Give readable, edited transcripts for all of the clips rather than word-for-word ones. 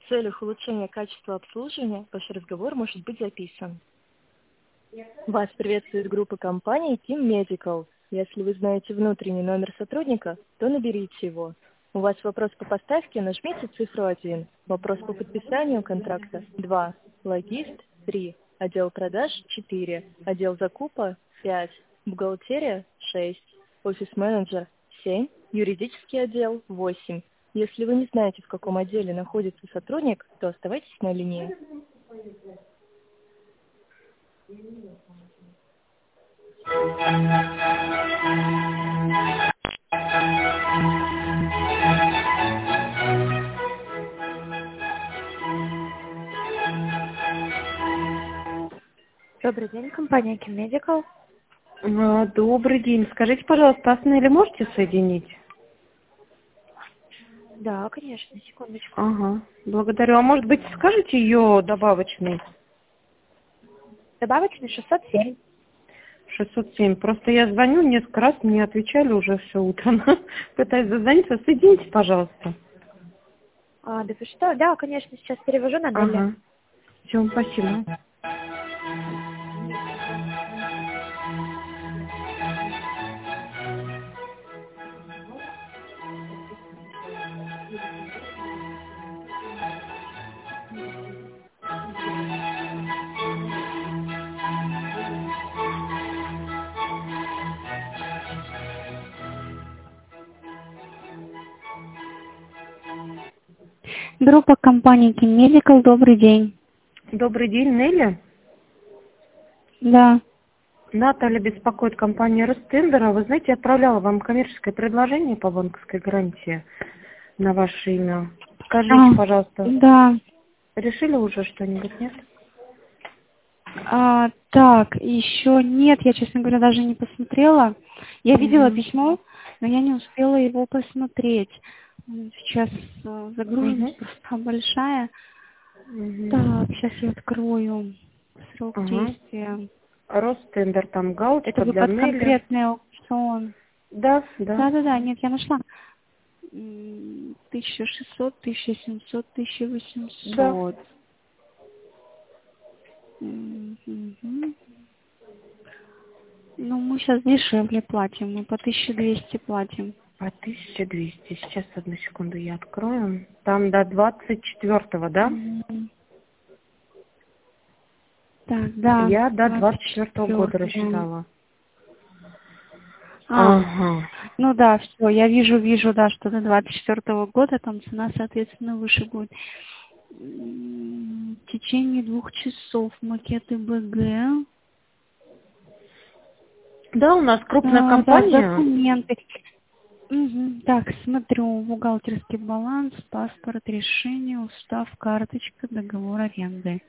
целях улучшения качества обслуживания ваш разговор может быть записан. Вас приветствует группа компаний Team Medical. Если вы знаете внутренний номер сотрудника, то наберите его. У вас вопрос по поставке, нажмите цифру 1. Вопрос по подписанию контракта 2. Логист 3. Отдел продаж 4. Отдел закупа 5. Бухгалтерия 6. Офис-менеджер 7. Юридический отдел 8. Если вы не знаете, в каком отделе находится сотрудник, то оставайтесь на линии. Добрый день, компания Team Medical. Добрый день. Скажите, пожалуйста, а с Нелли можете соединить? Да, конечно, секундочку. Ага, благодарю. А может быть, скажете ее добавочный? Добавочный 607. 607. Просто я звоню несколько раз, мне отвечали уже все утро. Пытаюсь дозвониться. Соедините, пожалуйста. Да вы что? Да, конечно, сейчас перевожу на Нелли. Ага. Все, спасибо. Группа компании Team Medical, добрый день. Добрый день, Нелли. Да. Наталья беспокоит компания Ростендера. Вы знаете, я отправляла вам коммерческое предложение по банковской гарантии на ваше имя. Скажите, пожалуйста, Да. решили уже что-нибудь, нет? Так, еще нет, я, честно говоря, даже не посмотрела. Я видела письмо, но я не успела его посмотреть. Сейчас загруженность просто большая. Так, сейчас я открою срок действия. Ростендер, там галочка Это вы для под Нелли. конкретный аукцион. Да. Да, нет, я нашла. 1600, 1700, 1800. Да. Ну, мы сейчас дешевле платим, мы по 1200 платим. По 1200. Сейчас, одну секунду, я открою. Там до 24-го, да? Так, да. Я до 24-го года рассчитала. Ну да, все, я вижу, да, что до 24-го года там цена, соответственно, выше будет. В течение 2 часов макеты БГ. Да, у нас крупная компания. Да, документы. Так, смотрю, бухгалтерский баланс, паспорт, решение, устав, карточка, договор аренды.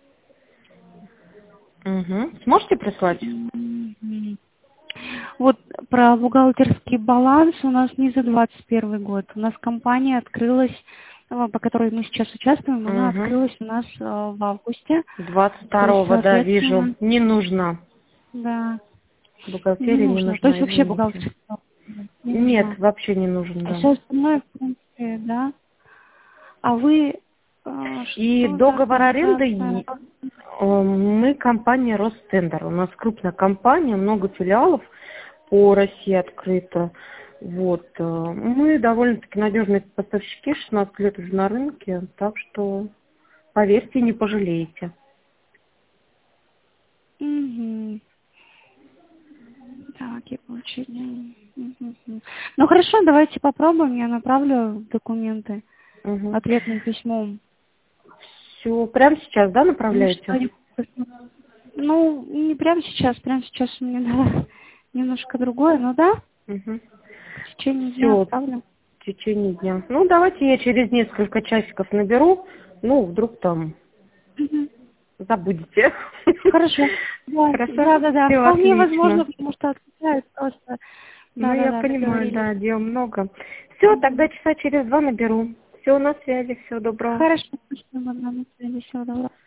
Сможете прислать? Вот про бухгалтерский баланс у нас не за 21 год. У нас компания открылась, по которой мы сейчас участвуем, она открылась у нас в августе. 22-го, да, вижу. Не нужно. Да. Бухгалтерия не нужна. То есть вообще бухгалтерский баланс? Нет, вообще не нужен, да. Все остальное, в принципе, да. А вы... И договор аренды, мы компания Ростендер. У нас крупная компания, много филиалов по России открыто. Вот. Мы довольно-таки надежные поставщики, 16 лет уже на рынке, так что, поверьте, не пожалеете. Так, я получила. Ну хорошо, давайте попробуем, я направлю документы ответным письмом. Все, прямо сейчас, да, направляете? Ну, не прямо сейчас у меня да, немножко другое, но да. В течение дня отправлю. В течение дня. Ну, давайте я через несколько часиков наберу, ну, вдруг там забудете. Хорошо. Хорошо? Да. Всё, Вполне отлично. возможно, потому что отвечают просто. Ну, я понимаю, да, дел много. Все, тогда часа через 2 наберу. Все, на связи, всего доброго. Хорошо, спасибо, на связи, всего доброго.